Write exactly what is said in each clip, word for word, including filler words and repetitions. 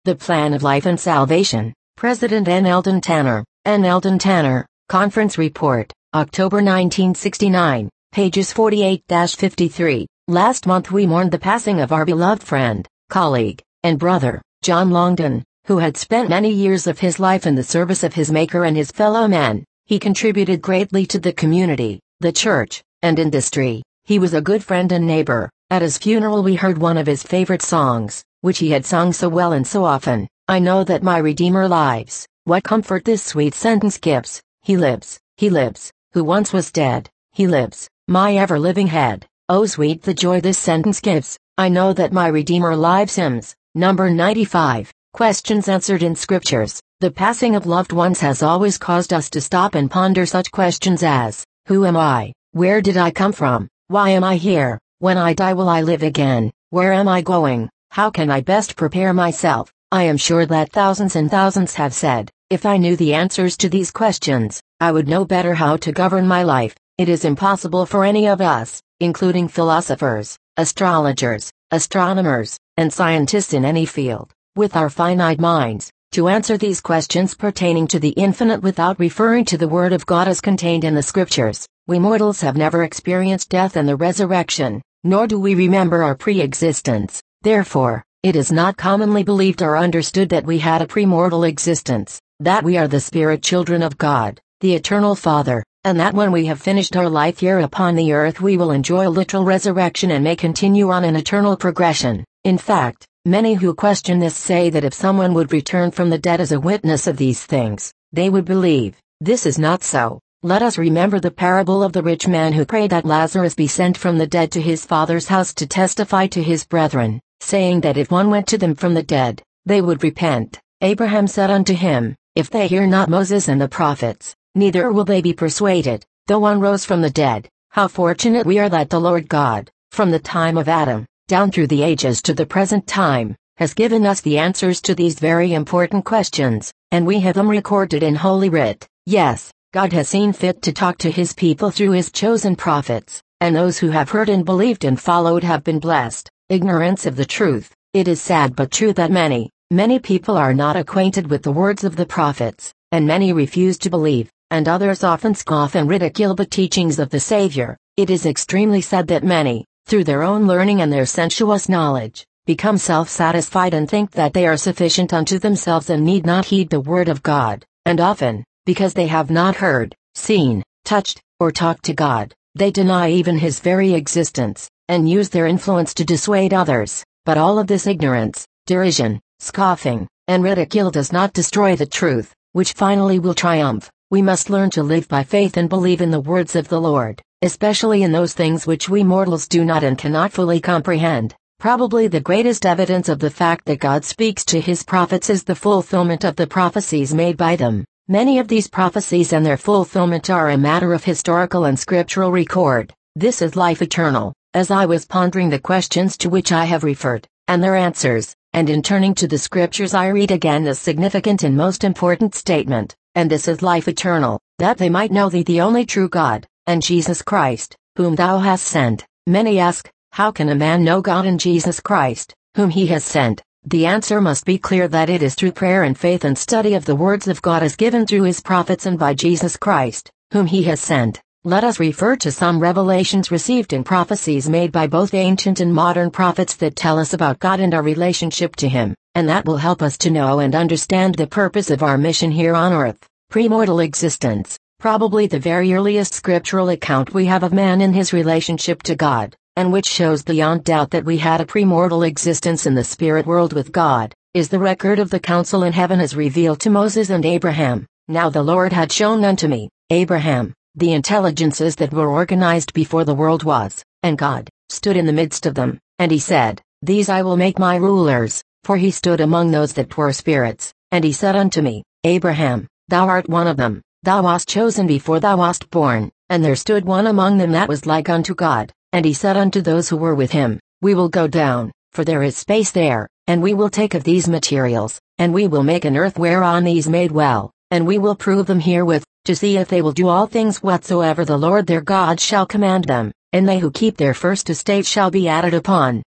The Plan of Life and Salvation, President N. Eldon Tanner, N. Eldon Tanner, Conference Report, October nineteen sixty-nine, pages forty-eight to fifty-three. Last month we mourned the passing of our beloved friend, colleague, and brother, John Longden, who had spent many years of his life in the service of his Maker and his fellow men. He contributed greatly to the community, the church, and industry. He was a good friend and neighbor. At his funeral we heard one of his favorite songs, which he had sung so well and so often. I know that my Redeemer lives. What comfort this sweet sentence gives. He lives, he lives, who once was dead. He lives, my ever-living head. Oh sweet the joy this sentence gives. I know that my Redeemer lives. Hymns, number ninety-five. Questions answered in Scriptures. The passing of loved ones has always caused us to stop and ponder such questions as, who am I? Where did I come from? Why am I here? When I die will I live again? Where am I going? How can I best prepare myself? I am sure that thousands and thousands have said, if I knew the answers to these questions, I would know better how to govern my life. It is impossible for any of us, including philosophers, astrologers, astronomers, and scientists in any field, with our finite minds, to answer these questions pertaining to the infinite without referring to the Word of God as contained in the Scriptures. We mortals have never experienced death and the resurrection, nor do we remember our pre-existence. Therefore, it is not commonly believed or understood that we had a premortal existence, that we are the spirit children of God, the eternal Father, and that when we have finished our life here upon the earth we will enjoy literal resurrection and may continue on an eternal progression. In fact, many who question this say that if someone would return from the dead as a witness of these things, they would believe. This is not so. Let us remember the parable of the rich man who prayed that Lazarus be sent from the dead to his father's house to testify to his brethren, saying that if one went to them from the dead, they would repent. Abraham said unto him, if they hear not Moses and the prophets, neither will they be persuaded. Though one rose from the dead, how fortunate we are that the Lord God, from the time of Adam, down through the ages to the present time, has given us the answers to these very important questions, and we have them recorded in Holy Writ. Yes, God has seen fit to talk to his people through his chosen prophets, and those who have heard and believed and followed have been blessed. Ignorance of the truth. It is sad but true that many, many people are not acquainted with the words of the prophets, and many refuse to believe, and others often scoff and ridicule the teachings of the Savior. It is extremely sad that many, through their own learning and their sensuous knowledge, become self-satisfied and think that they are sufficient unto themselves and need not heed the word of God, and often, because they have not heard, seen, touched, or talked to God, they deny even his very existence, and use their influence to dissuade others. But all of this ignorance, derision, scoffing, and ridicule does not destroy the truth, which finally will triumph. We must learn to live by faith and believe in the words of the Lord, especially in those things which we mortals do not and cannot fully comprehend. Probably the greatest evidence of the fact that God speaks to his prophets is the fulfillment of the prophecies made by them. Many of these prophecies and their fulfillment are a matter of historical and scriptural record. This is life eternal. As I was pondering the questions to which I have referred, and their answers, and in turning to the Scriptures I read again the significant and most important statement, and this is life eternal, that they might know thee the only true God, and Jesus Christ, whom thou hast sent. Many ask, how can a man know God and Jesus Christ, whom he has sent? The answer must be clear that it is through prayer and faith and study of the words of God as given through his prophets and by Jesus Christ, whom he has sent. Let us refer to some revelations received in prophecies made by both ancient and modern prophets that tell us about God and our relationship to him, and that will help us to know and understand the purpose of our mission here on earth. Premortal existence. Probably the very earliest scriptural account we have of man in his relationship to God, and which shows beyond doubt that we had a premortal existence in the spirit world with God, is the record of the council in heaven as revealed to Moses and Abraham. Now the Lord had shown unto me, Abraham, the intelligences that were organized before the world was, and God stood in the midst of them, and he said, these I will make my rulers, for he stood among those that were spirits, and he said unto me, Abraham, thou art one of them, thou wast chosen before thou wast born, and there stood one among them that was like unto God. And he said unto those who were with him, we will go down, for there is space there, and we will take of these materials, and we will make an earth whereon these made well, and we will prove them herewith, to see if they will do all things whatsoever the Lord their God shall command them, and they who keep their first estate shall be added upon.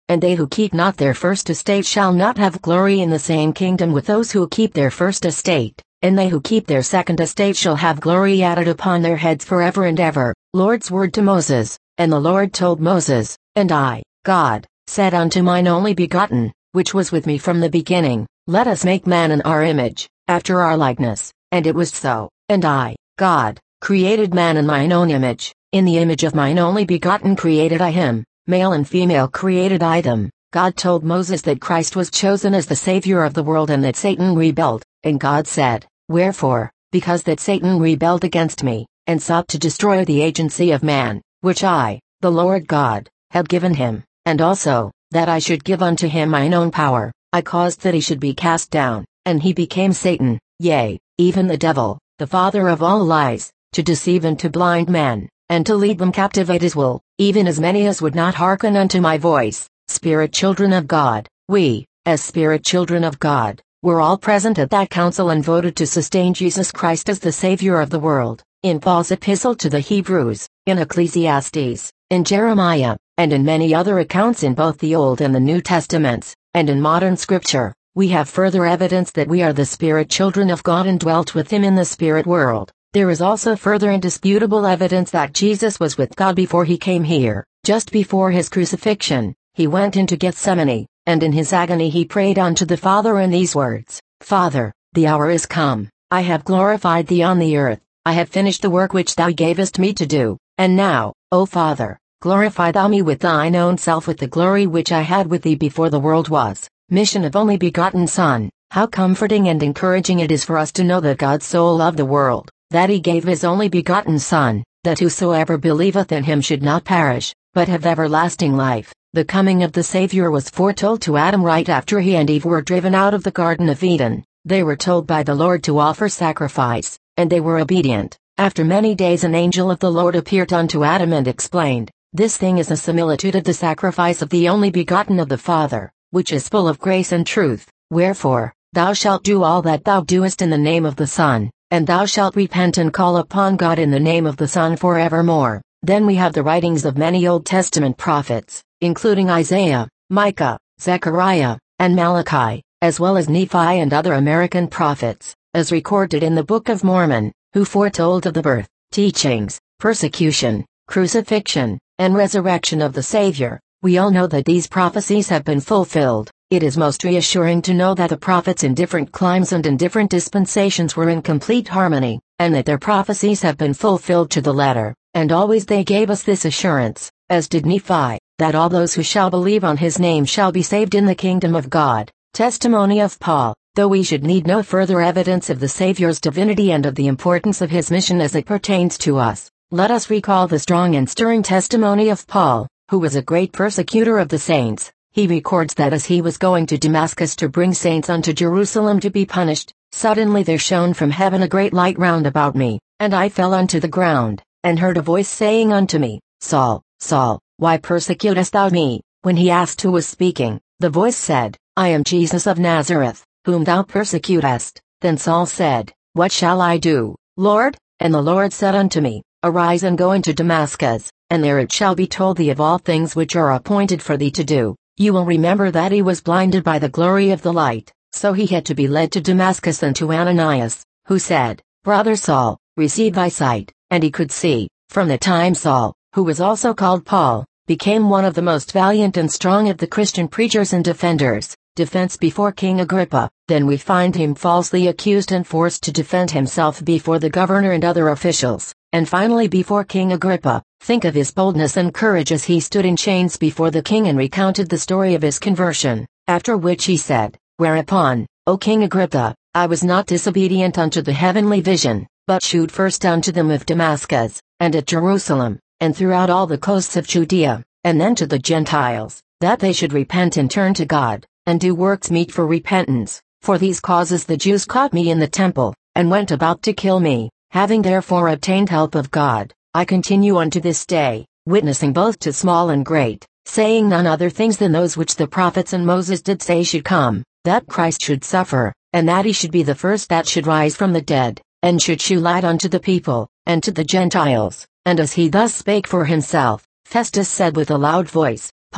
and they who keep not their first estate shall not have glory in the same kingdom with those who keep their first estate, and they who keep their second estate shall have glory added upon their heads forever and ever. Lord's word to Moses. And the Lord told Moses, And I, God, said unto mine only begotten, which was with me from the beginning, Let us make man in our image, after our likeness. And it was so. And I, God, created man in mine own image, in the image of mine only begotten created I him, male and female created I them. God told Moses that Christ was chosen as the Savior of the world and that Satan rebelled, and God said, Wherefore? Because that Satan rebelled against me, and sought to destroy the agency of man, which I, the Lord God, had given him, and also, that I should give unto him mine own power, I caused that he should be cast down, and he became Satan, yea, even the devil, the father of all lies, to deceive and to blind men, and to lead them captive at his will, even as many as would not hearken unto my voice. Spirit children of God, we, as spirit children of God, were all present at that council and voted to sustain Jesus Christ as the Savior of the world, in Paul's epistle to the Hebrews, in Ecclesiastes, in Jeremiah, and in many other accounts in both the Old and the New Testaments, and in modern scripture. We have further evidence that we are the spirit children of God and dwelt with him in the spirit world. There is also further indisputable evidence that Jesus was with God before he came here. Just before his crucifixion, he went into Gethsemane, and in his agony he prayed unto the Father in these words, Father, the hour is come, I have glorified thee on the earth, I have finished the work which thou gavest me to do, and now, O Father, glorify thou me with thine own self with the glory which I had with thee before the world was. Mission of only begotten Son. How comforting and encouraging it is for us to know that God so loved the world, that he gave his only begotten Son, that whosoever believeth in him should not perish, but have everlasting life. The coming of the Savior was foretold to Adam right after he and Eve were driven out of the Garden of Eden. They were told by the Lord to offer sacrifice, and they were obedient. After many days an angel of the Lord appeared unto Adam and explained, This thing is a similitude of the sacrifice of the only begotten of the Father, which is full of grace and truth. Wherefore, thou shalt do all that thou doest in the name of the Son, and thou shalt repent and call upon God in the name of the Son forevermore. Then we have the writings of many Old Testament prophets, including Isaiah, Micah, Zechariah, and Malachi, as well as Nephi and other American prophets, as recorded in the Book of Mormon, who foretold of the birth, teachings, persecution, crucifixion, and resurrection of the Savior. We all know that these prophecies have been fulfilled. It is most reassuring to know that the prophets in different climes and in different dispensations were in complete harmony, and that their prophecies have been fulfilled to the letter, and always they gave us this assurance, as did Nephi, that all those who shall believe on his name shall be saved in the kingdom of God. Testimony of Paul. Though we should need no further evidence of the Savior's divinity and of the importance of his mission as it pertains to us, let us recall the strong and stirring testimony of Paul, who was a great persecutor of the saints. He records that as he was going to Damascus to bring saints unto Jerusalem to be punished, suddenly there shone from heaven a great light round about me, and I fell unto the ground, and heard a voice saying unto me, Saul, Saul, why persecutest thou me? When he asked who was speaking, the voice said, I am Jesus of Nazareth, whom thou persecutest. Then Saul said, What shall I do, Lord? And the Lord said unto me, Arise and go into Damascus, and there it shall be told thee of all things which are appointed for thee to do. You will remember that he was blinded by the glory of the light, so he had to be led to Damascus and to Ananias, who said, Brother Saul, receive thy sight, and he could see. From the time Saul, who was also called Paul, became one of the most valiant and strong of the Christian preachers and defenders. Defense before King Agrippa. Then we find him falsely accused and forced to defend himself before the governor and other officials, and finally before King Agrippa. Think of his boldness and courage as he stood in chains before the king and recounted the story of his conversion, after which he said, Whereupon, O King Agrippa, I was not disobedient unto the heavenly vision, but shewed first unto them of Damascus, and at Jerusalem, and throughout all the coasts of Judea, and then to the Gentiles, that they should repent and turn to God, and do works meet for repentance. For these causes the Jews caught me in the temple, and went about to kill me. Having therefore obtained help of God, I continue unto this day, witnessing both to small and great, saying none other things than those which the prophets and Moses did say should come, that Christ should suffer, and that he should be the first that should rise from the dead, and should shew light unto the people, and to the Gentiles. And as he thus spake for himself, Festus said with a loud voice, Paul,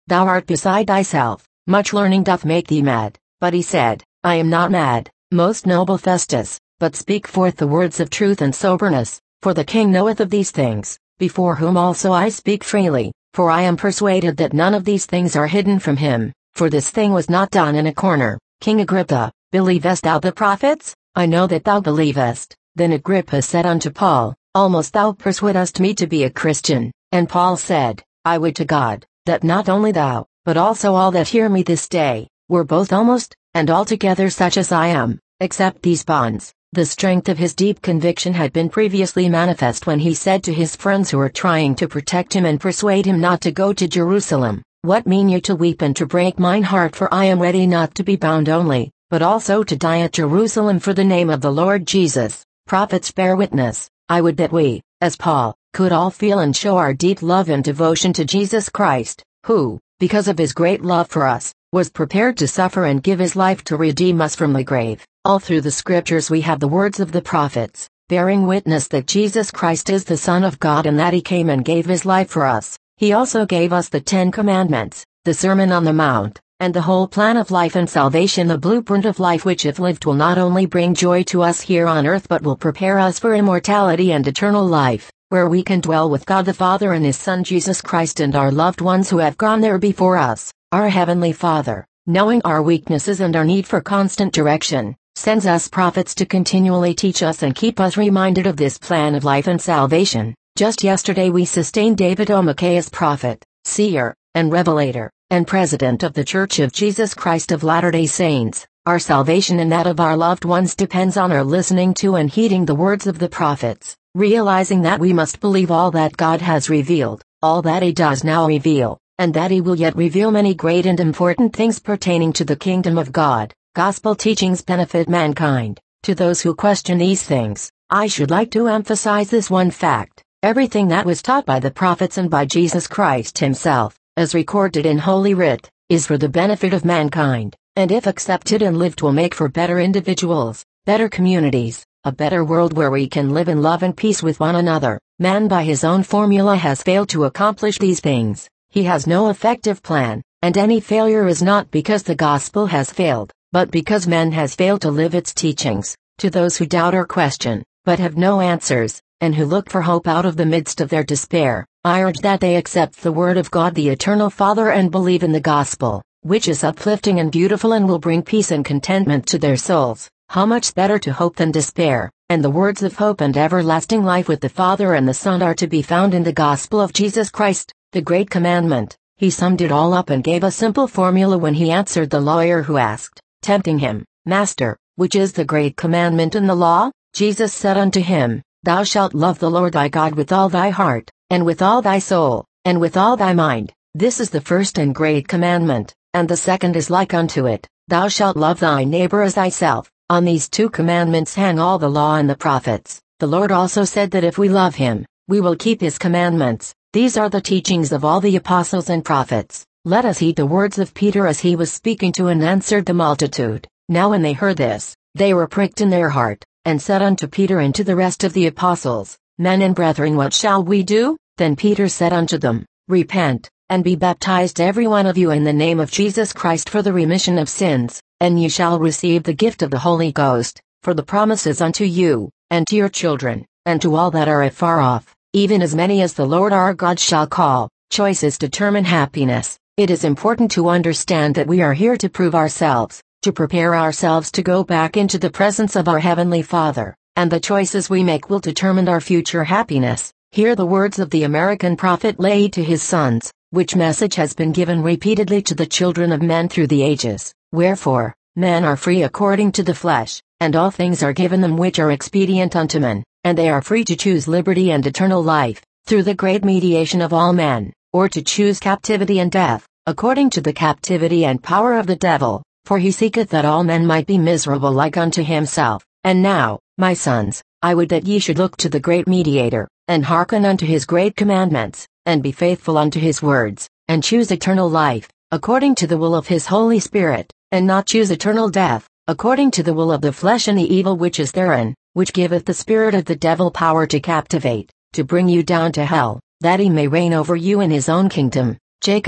thou art beside thyself, much learning doth make thee mad. But he said, I am not mad, most noble Festus, but speak forth the words of truth and soberness, for the king knoweth of these things, before whom also I speak freely, for I am persuaded that none of these things are hidden from him, for this thing was not done in a corner. King Agrippa, believest thou the prophets? I know that thou believest. Then Agrippa said unto Paul, Almost thou persuadest me to be a Christian. And Paul said, I would to God, that not only thou, but also all that hear me this day, were both almost, and altogether such as I am, except these bonds. The strength of his deep conviction had been previously manifest when he said to his friends who were trying to protect him and persuade him not to go to Jerusalem, What mean you to weep and to break mine heart? For I am ready not to be bound only, but also to die at Jerusalem for the name of the Lord Jesus. Prophets bear witness, I would that we, as Paul, could all feel and show our deep love and devotion to Jesus Christ, who, because of his great love for us, was prepared to suffer and give his life to redeem us from the grave. All through the scriptures we have the words of the prophets, bearing witness that Jesus Christ is the Son of God and that he came and gave his life for us. He also gave us the Ten Commandments, the Sermon on the Mount, and the whole plan of life and salvation, the blueprint of life which if lived will not only bring joy to us here on earth but will prepare us for immortality and eternal life, where we can dwell with God the Father and his Son Jesus Christ and our loved ones who have gone there before us. Our Heavenly Father, knowing our weaknesses and our need for constant direction, sends us prophets to continually teach us and keep us reminded of this plan of life and salvation. Just yesterday we sustained David O. Macias, prophet, seer, and revelator, and president of the Church of Jesus Christ of Latter-day Saints. Our salvation and that of our loved ones depends on our listening to and heeding the words of the prophets, realizing that we must believe all that God has revealed, all that he does now reveal, and that he will yet reveal many great and important things pertaining to the kingdom of God. Gospel teachings benefit mankind. To those who question these things, I should like to emphasize this one fact. Everything that was taught by the prophets and by Jesus Christ himself, as recorded in Holy Writ, is for the benefit of mankind, and if accepted and lived will make for better individuals, better communities, a better world where we can live in love and peace with one another. Man by his own formula has failed to accomplish these things. He has no effective plan, and any failure is not because the gospel has failed, but because man has failed to live its teachings. To those who doubt or question, but have no answers, and who look for hope out of the midst of their despair, I urge that they accept the word of God the Eternal Father and believe in the gospel, which is uplifting and beautiful and will bring peace and contentment to their souls. How much better to hope than despair, and the words of hope and everlasting life with the Father and the Son are to be found in the gospel of Jesus Christ, the great commandment. He summed it all up and gave a simple formula when he answered the lawyer who asked, tempting him, Master, which is the great commandment in the law? Jesus said unto him, Thou shalt love the Lord thy God with all thy heart, and with all thy soul, and with all thy mind. This is the first and great commandment, and the second is like unto it, Thou shalt love thy neighbor as thyself. On these two commandments hang all the law and the prophets. The Lord also said that if we love him, we will keep his commandments. These are the teachings of all the apostles and prophets. Let us heed the words of Peter as he was speaking to and answered the multitude. Now when they heard this, they were pricked in their heart, and said unto Peter and to the rest of the apostles, Men and brethren, what shall we do? Then Peter said unto them, Repent, and be baptized every one of you in the name of Jesus Christ for the remission of sins, and ye shall receive the gift of the Holy Ghost, for the promise is unto you, and to your children, and to all that are afar off, even as many as the Lord our God shall call. Choices determine happiness. It is important to understand that we are here to prove ourselves, to prepare ourselves to go back into the presence of our Heavenly Father, and the choices we make will determine our future happiness. Hear the words of the American prophet laid to his sons, which message has been given repeatedly to the children of men through the ages. Wherefore, men are free according to the flesh, and all things are given them which are expedient unto men, and they are free to choose liberty and eternal life, through the great mediation of all men, or to choose captivity and death, according to the captivity and power of the devil. For he seeketh that all men might be miserable like unto himself. And now, my sons, I would that ye should look to the great mediator, and hearken unto his great commandments, and be faithful unto his words, and choose eternal life, according to the will of his Holy Spirit, and not choose eternal death, according to the will of the flesh and the evil which is therein, which giveth the spirit of the devil power to captivate, to bring you down to hell, that he may reign over you in his own kingdom. Jacob,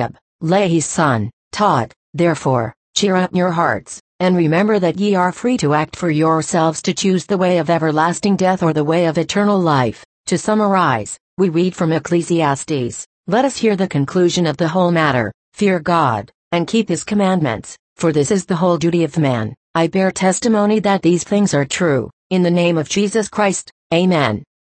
Lehi's son, taught, therefore, cheer up your hearts, and remember that ye are free to act for yourselves to choose the way of everlasting death or the way of eternal life. To summarize, we read from Ecclesiastes, let us hear the conclusion of the whole matter, fear God, and keep his commandments, for this is the whole duty of man. I bear testimony that these things are true, in the name of Jesus Christ, Amen.